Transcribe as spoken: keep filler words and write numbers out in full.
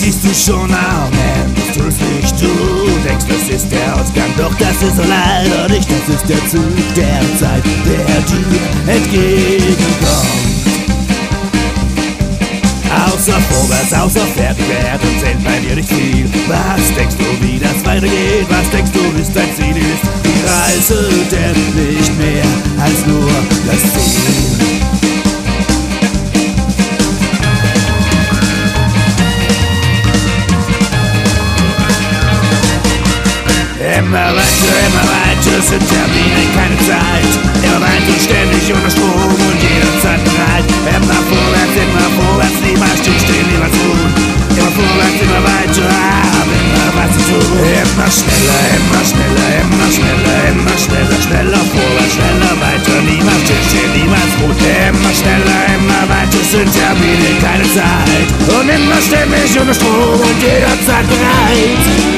siehst du schon Amen, das tust nicht du. Denkst, das ist der Ausgang, doch das ist leider nicht. Das ist der Zug der Zeit, der dir entgegenkommt. Außer vorwärts, außer fertig werden zählt bei dir nicht viel. Was denkst du, wie das weitergeht? Was denkst du, ist dein Ziel ist? Die Reise, denn nicht mehr als nur das Ziel. Immer weiter, immer weiter, sind Termine, keine Zeit. Immer weiter, ständig unter Strom und jederzeit bereit. Immer vorwärts, immer vorwärts, niemals stillstehen, niemals ruhen. Immer vorwärts, immer weiter, haben immer was zu tun. Immer schneller, immer schneller, immer schneller, immer schneller, schneller vorwärts, schneller weiter, niemals stillstehen, niemals ruhen. Immer schneller, immer weiter, sind Termine, keine Zeit. Und immer ständig unter Strom und jederzeit bereit.